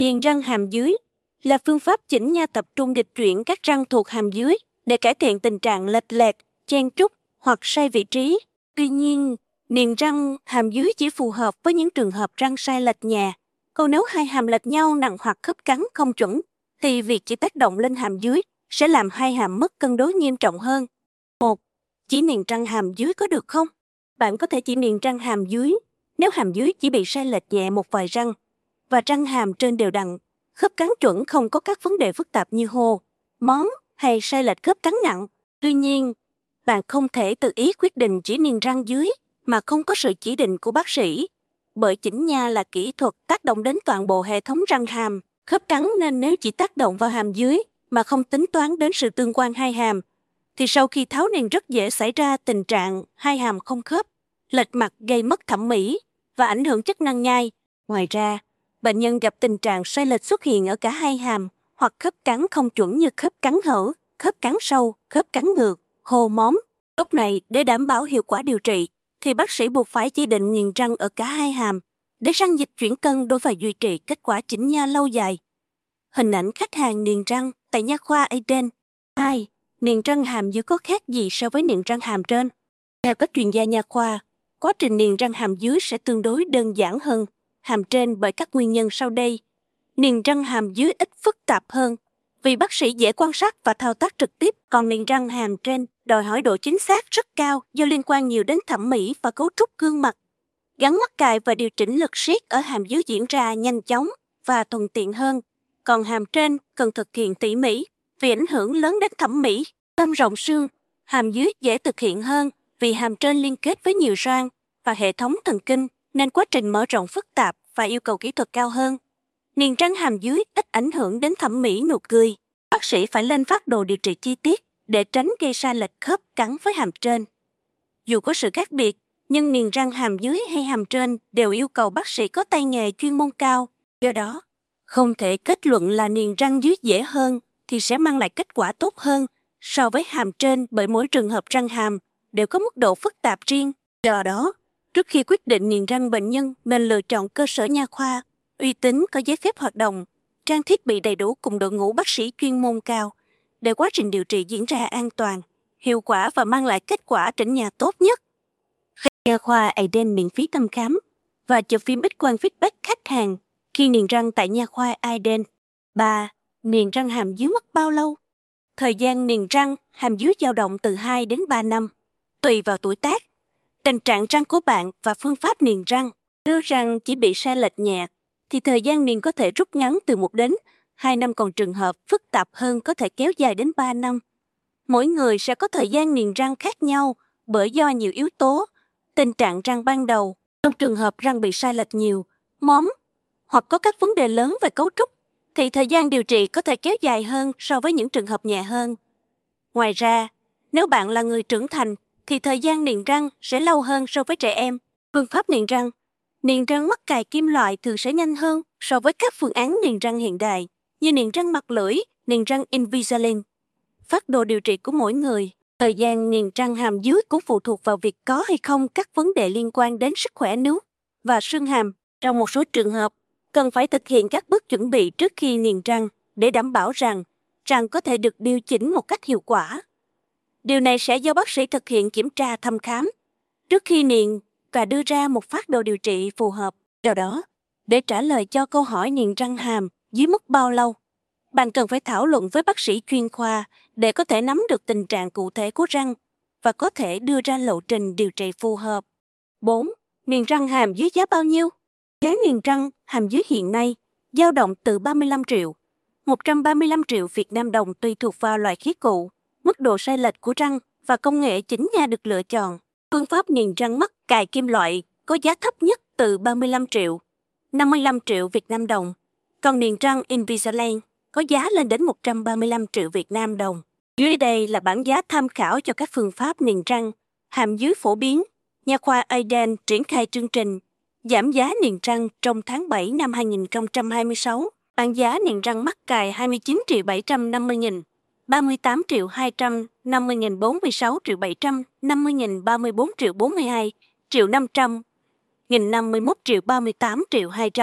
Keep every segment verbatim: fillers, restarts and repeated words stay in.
Niềng răng hàm dưới là phương pháp chỉnh nha tập trung dịch chuyển các răng thuộc hàm dưới để cải thiện tình trạng lệch lạc, chen trúc hoặc sai vị trí. Tuy nhiên, niềng răng hàm dưới chỉ phù hợp với những trường hợp răng sai lệch nhẹ. Còn nếu hai hàm lệch nhau nặng hoặc khớp cắn không chuẩn, thì việc chỉ tác động lên hàm dưới sẽ làm hai hàm mất cân đối nghiêm trọng hơn. một. Chỉ niềng răng hàm dưới có được không? Bạn có thể chỉ niềng răng hàm dưới nếu hàm dưới chỉ bị sai lệch nhẹ một vài răng và răng hàm trên đều đặn, khớp cắn chuẩn, không có các vấn đề phức tạp như hô, móm hay sai lệch khớp cắn nặng. Tuy nhiên, bạn không thể tự ý quyết định chỉ niềng răng dưới mà không có sự chỉ định của bác sĩ. Bởi chỉnh nha là kỹ thuật tác động đến toàn bộ hệ thống răng hàm, khớp cắn, nên nếu chỉ tác động vào hàm dưới mà không tính toán đến sự tương quan hai hàm, thì sau khi tháo niềng rất dễ xảy ra tình trạng hai hàm không khớp, lệch mặt gây mất thẩm mỹ và ảnh hưởng chức năng nhai. Ngoài ra, bệnh nhân gặp tình trạng sai lệch xuất hiện ở cả hai hàm hoặc khớp cắn không chuẩn như khớp cắn hở, khớp cắn sâu, khớp cắn ngược, hô móm. Lúc này, để đảm bảo hiệu quả điều trị, thì bác sĩ buộc phải chỉ định niềng răng ở cả hai hàm để răng dịch chuyển cân đối và duy trì kết quả chỉnh nha lâu dài. Hình ảnh khách hàng niềng răng tại nha khoa Eden. hai. Niềng răng hàm dưới có khác gì so với niềng răng hàm trên? Theo các chuyên gia nha khoa, quá trình niềng răng hàm dưới sẽ tương đối đơn giản hơn hàm trên bởi các nguyên nhân sau đây. Niềng răng hàm dưới ít phức tạp hơn vì bác sĩ dễ quan sát và thao tác trực tiếp, còn niềng răng hàm trên đòi hỏi độ chính xác rất cao do liên quan nhiều đến thẩm mỹ và cấu trúc gương mặt. Gắn mắc cài và điều chỉnh lực siết ở hàm dưới diễn ra nhanh chóng và thuận tiện hơn, còn hàm trên cần thực hiện tỉ mỉ vì ảnh hưởng lớn đến thẩm mỹ. Tâm rộng xương, hàm dưới dễ thực hiện hơn vì hàm trên liên kết với nhiều xoang và hệ thống thần kinh, nên quá trình mở rộng phức tạp và yêu cầu kỹ thuật cao hơn. Niềng răng hàm dưới ít ảnh hưởng đến thẩm mỹ nụ cười. Bác sĩ phải lên phác đồ điều trị chi tiết để tránh gây sai lệch khớp cắn với hàm trên. Dù có sự khác biệt, nhưng niềng răng hàm dưới hay hàm trên đều yêu cầu bác sĩ có tay nghề chuyên môn cao. Do đó, không thể kết luận là niềng răng dưới dễ hơn thì sẽ mang lại kết quả tốt hơn so với hàm trên, bởi mỗi trường hợp răng hàm đều có mức độ phức tạp riêng. Do đó, trước khi quyết định niềng răng, bệnh nhân nên lựa chọn cơ sở nha khoa uy tín, có giấy phép hoạt động, trang thiết bị đầy đủ cùng đội ngũ bác sĩ chuyên môn cao để quá trình điều trị diễn ra an toàn, hiệu quả và mang lại kết quả chỉnh nha tốt nhất. Nha khoa Eden miễn phí thăm khám và chụp phim X-quang feedback khách hàng khi niềng răng tại nha khoa Eden. ba. Niềng răng hàm dưới mất bao lâu? Thời gian niềng răng hàm dưới dao động từ hai đến ba năm, tùy vào tuổi tác, tình trạng răng của bạn và phương pháp niềng răng. Nếu răng chỉ bị sai lệch nhẹ, thì thời gian niềng có thể rút ngắn từ một đến hai năm, còn trường hợp phức tạp hơn có thể kéo dài đến ba năm. Mỗi người sẽ có thời gian niềng răng khác nhau bởi do nhiều yếu tố. Tình trạng răng ban đầu, trong trường hợp răng bị sai lệch nhiều, móm hoặc có các vấn đề lớn về cấu trúc, thì thời gian điều trị có thể kéo dài hơn so với những trường hợp nhẹ hơn. Ngoài ra, nếu bạn là người trưởng thành, thì thời gian niềng răng sẽ lâu hơn so với trẻ em. Phương pháp niềng răng Niềng răng mắc cài kim loại thường sẽ nhanh hơn so với các phương án niềng răng hiện đại như niềng răng mặt lưỡi, niềng răng Invisalign. Phác đồ điều trị của mỗi người. Thời gian niềng răng hàm dưới cũng phụ thuộc vào việc có hay không các vấn đề liên quan đến sức khỏe nướu và xương hàm. Trong một số trường hợp, cần phải thực hiện các bước chuẩn bị trước khi niềng răng để đảm bảo rằng răng có thể được điều chỉnh một cách hiệu quả. Điều này sẽ do bác sĩ thực hiện kiểm tra thăm khám trước khi niềng và đưa ra một phác đồ điều trị phù hợp. Do đó, để trả lời cho câu hỏi niềng răng hàm dưới mất bao lâu, bạn cần phải thảo luận với bác sĩ chuyên khoa để có thể nắm được tình trạng cụ thể của răng và có thể đưa ra lộ trình điều trị phù hợp. bốn. Niềng răng hàm dưới giá bao nhiêu? Giá niềng răng hàm dưới hiện nay dao động từ ba mươi lăm triệu, một trăm ba mươi lăm triệu Việt Nam đồng tùy thuộc vào loại khí cụ, mức độ sai lệch của răng và công nghệ chỉnh nha được lựa chọn. Phương pháp niềng răng mắc cài kim loại có giá thấp nhất từ ba mươi lăm triệu, năm mươi lăm triệu Việt Nam đồng, còn niềng răng Invisalign có giá lên đến một trăm ba mươi lăm triệu Việt Nam đồng. Dưới đây là bảng giá tham khảo cho các phương pháp niềng răng hàm dưới phổ biến. Nha khoa Eden triển khai chương trình giảm giá niềng răng trong tháng bảy năm hai nghìn không trăm hai mươi sáu. Bảng giá niềng răng mắc cài hai mươi chín triệu bảy trăm năm mươi nghìn, ba mươi tám triệu hai trăm năm mươi nghìn, bốn mươi sáu triệu bảy trăm năm mươi nghìn, ba mươi bốn triệu bốn mươi hai triệu năm trăm nghìn, năm mươi mốt triệu ba mươi tám triệu hai trăm.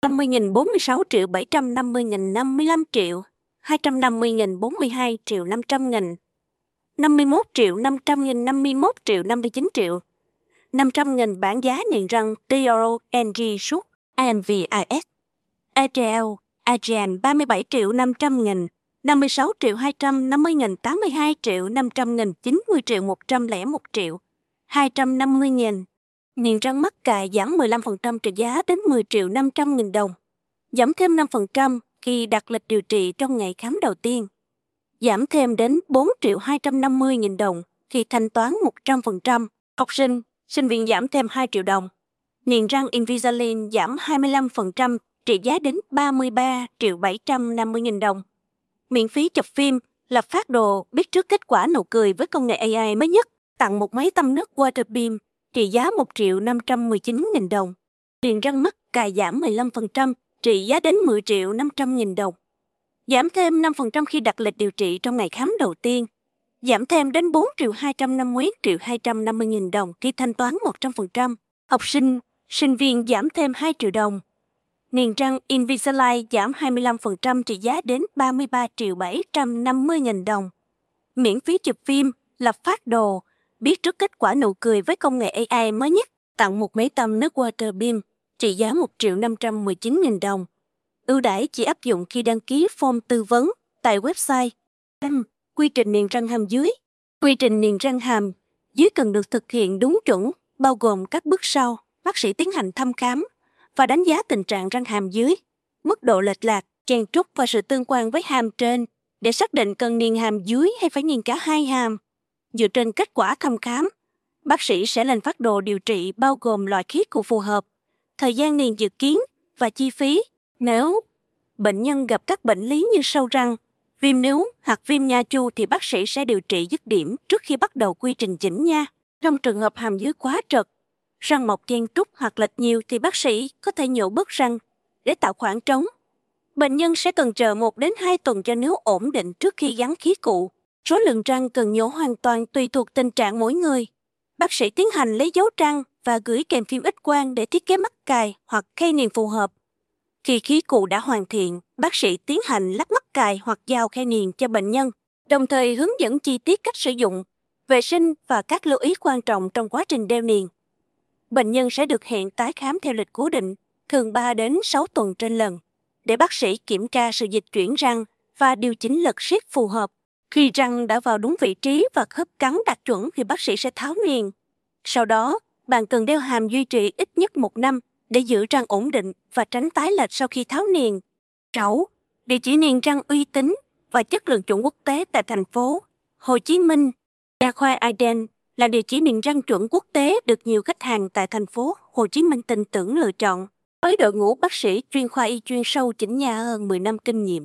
năm mươi nghìn bốn mươi sáu triệu bảy trăm năm mươi nghìn năm mươi lăm triệu, hai trăm năm mươi nghìn bốn mươi hai triệu năm trăm nghìn, năm mươi mốt triệu năm trăm nghìn năm mươi mốt triệu năm mươi chín triệu, năm trăm nghìn bảng giá niềng răng tê rờ o en giê Sút, i en vê i ét, a giê lờ, a giê en ba mươi bảy triệu năm trăm nghìn, năm mươi sáu triệu hai trăm năm mươi nghìn tám mươi hai triệu năm trăm nghìn chín mươi triệu một trăm lẻ một triệu, hai trăm năm mươi nghìn. Niềng răng mắc cài giảm mười lăm phần trăm trị giá đến mười triệu năm trăm nghìn đồng, giảm thêm năm phần trăm khi đặt lịch điều trị trong ngày khám đầu tiên, giảm thêm đến bốn triệu hai trăm năm mươi nghìn đồng khi thanh toán một trăm phần trăm. Học sinh, sinh viên giảm thêm hai triệu đồng. Niềng răng Invisalign giảm hai mươi lăm phần trăm trị giá đến ba mươi ba triệu bảy trăm năm mươi nghìn đồng. Miễn phí chụp phim, lập phát đồ biết trước kết quả nụ cười với công nghệ a i mới nhất, tặng một máy tăm nước Waterbeam trị giá một triệu năm trăm mười chín nghìn đồng. Niềng răng mắt cài giảm mười lăm phần trăm trị giá đến mười triệu năm trăm nghìn đồng. Giảm thêm năm phần trăm khi đặt lịch điều trị trong ngày khám đầu tiên. Giảm thêm đến bốn triệu hai trăm năm mươi triệu hai trăm năm mươi nghìn đồng khi thanh toán một trăm phần trăm. Học sinh, sinh viên giảm thêm hai triệu đồng. Niềng răng Invisalign giảm hai mươi lăm phần trăm trị giá đến ba mươi ba triệu bảy trăm năm mươi nghìn đồng. Miễn phí chụp phim, lập phát đồ, biết trước kết quả nụ cười với công nghệ a i mới nhất, tặng một máy tăm nước Waterbeam trị giá một triệu năm trăm mười chín nghìn đồng. Ưu đãi chỉ áp dụng khi đăng ký form tư vấn tại website. năm. Quy trình niềng răng hàm dưới. Quy trình niềng răng hàm dưới cần được thực hiện đúng chuẩn, bao gồm các bước sau. Bác sĩ tiến hành thăm khám và đánh giá tình trạng răng hàm dưới, mức độ lệch lạc, chen trúc và sự tương quan với hàm trên để xác định cần niềng hàm dưới hay phải niềng cả hai hàm. Dựa trên kết quả thăm khám, bác sĩ sẽ lên phác đồ điều trị bao gồm loại khí cụ phù hợp, thời gian niềng dự kiến và chi phí. Nếu bệnh nhân gặp các bệnh lý như sâu răng, viêm níu hoặc viêm nha chu thì bác sĩ sẽ điều trị dứt điểm trước khi bắt đầu quy trình chỉnh nha. Trong trường hợp hàm dưới quá trật, răng mọc chen trúc hoặc lệch nhiều thì bác sĩ có thể nhổ bớt răng để tạo khoảng trống. Bệnh nhân sẽ cần chờ một đến hai tuần cho níu ổn định trước khi gắn khí cụ. Số lượng răng cần nhổ hoàn toàn tùy thuộc tình trạng mỗi người. Bác sĩ tiến hành lấy dấu răng và gửi kèm phim X quang để thiết kế mắc cài hoặc khay niềng phù hợp. Khi khí cụ đã hoàn thiện, bác sĩ tiến hành lắp mắc cài hoặc dao khay niềng cho bệnh nhân, đồng thời hướng dẫn chi tiết cách sử dụng, vệ sinh và các lưu ý quan trọng trong quá trình đeo niềng. Bệnh nhân sẽ được hẹn tái khám theo lịch cố định, thường ba đến sáu tuần trên lần, để bác sĩ kiểm tra sự dịch chuyển răng và điều chỉnh lực siết phù hợp. Khi răng đã vào đúng vị trí và khớp cắn đạt chuẩn thì bác sĩ sẽ tháo niềng. Sau đó, bạn cần đeo hàm duy trì ít nhất một năm để giữ răng ổn định và tránh tái lệch sau khi tháo niềng. sáu. Địa chỉ niềng răng uy tín và chất lượng chuẩn quốc tế tại thành phố Hồ Chí Minh. Nha khoa Iden là địa chỉ niềng răng chuẩn quốc tế được nhiều khách hàng tại thành phố Hồ Chí Minh tin tưởng lựa chọn, với đội ngũ bác sĩ chuyên khoa y chuyên sâu chỉnh nha hơn mười năm kinh nghiệm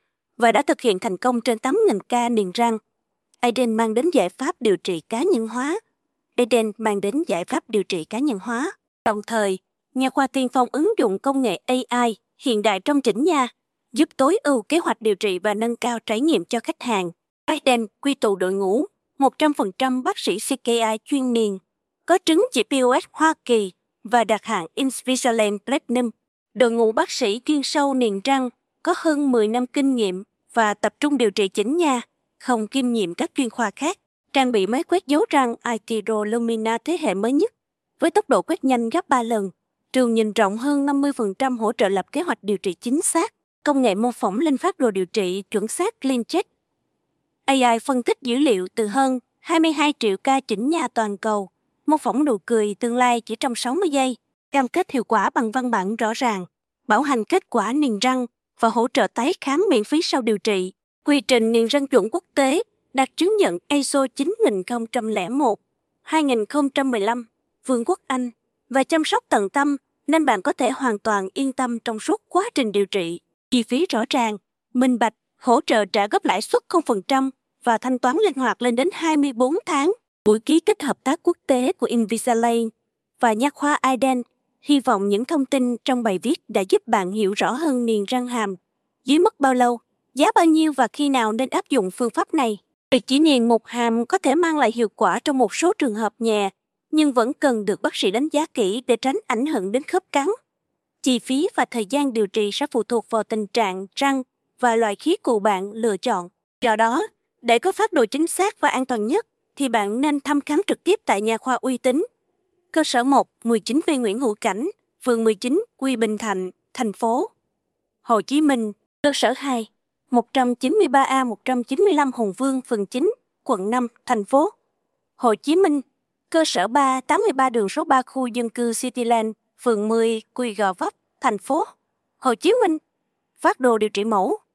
và đã thực hiện thành công trên tám nghìn ca niềng răng. Iden mang đến giải pháp điều trị cá nhân hóa. Eden mang đến giải pháp điều trị cá nhân hóa. Đồng thời, nha khoa tiên phong ứng dụng công nghệ a i hiện đại trong chỉnh nha, giúp tối ưu kế hoạch điều trị và nâng cao trải nghiệm cho khách hàng. Eden quy tụ đội ngũ một trăm phần trăm bác sĩ xê ca i chuyên niềng, có chứng chỉ pê ô ét Hoa Kỳ và đạt hạng Invisalign Platinum. Đội ngũ bác sĩ chuyên sâu niềng răng có hơn mười năm kinh nghiệm và tập trung điều trị chỉnh nha, không kiêm nhiệm các chuyên khoa khác. Trang bị máy quét dấu răng iTero Lumina thế hệ mới nhất, với tốc độ quét nhanh gấp ba lần, trường nhìn rộng hơn năm mươi phần trăm hỗ trợ lập kế hoạch điều trị chính xác, công nghệ mô phỏng lên phác đồ điều trị chuẩn xác CleanCheck. a i phân tích dữ liệu từ hơn hai mươi hai triệu ca chỉnh nha toàn cầu, mô phỏng nụ cười tương lai chỉ trong sáu mươi giây, cam kết hiệu quả bằng văn bản rõ ràng, bảo hành kết quả niềng răng và hỗ trợ tái khám miễn phí sau điều trị. Quy trình niềng răng chuẩn quốc tế đạt chứng nhận i ét o chín nghìn không trăm lẻ một, hai nghìn không trăm mười lăm, Vương quốc Anh và chăm sóc tận tâm nên bạn có thể hoàn toàn yên tâm trong suốt quá trình điều trị. Chi phí rõ ràng, minh bạch, hỗ trợ trả góp lãi suất không phần trăm và thanh toán linh hoạt lên đến hai mươi bốn tháng. Buổi ký kết hợp tác quốc tế của Invisalign và nha khoa Iden hy vọng những thông tin trong bài viết đã giúp bạn hiểu rõ hơn niềng răng hàm dưới mất bao lâu, giá bao nhiêu và khi nào nên áp dụng phương pháp này. Việc chỉ niềng một hàm có thể mang lại hiệu quả trong một số trường hợp nhẹ, nhưng vẫn cần được bác sĩ đánh giá kỹ để tránh ảnh hưởng đến khớp cắn. Chi phí và thời gian điều trị sẽ phụ thuộc vào tình trạng răng và loại khí cụ bạn lựa chọn. Do đó, để có phác đồ chính xác và an toàn nhất, thì bạn nên thăm khám trực tiếp tại nha khoa uy tín. Cơ sở một, mười chín V Nguyễn Hữu Cảnh, phường mười chín, Quy Bình Thạnh, thành phố Hồ Chí Minh. Cơ sở hai, một trăm chín mươi ba A một trăm chín mươi lăm Hùng Vương, phường chín, quận năm, thành phố Hồ Chí Minh. Cơ sở ba, tám mươi ba đường số ba khu dân cư Cityland, phường mười, Quy Gò Vấp, thành phố Hồ Chí Minh. Phác đồ điều trị mẫu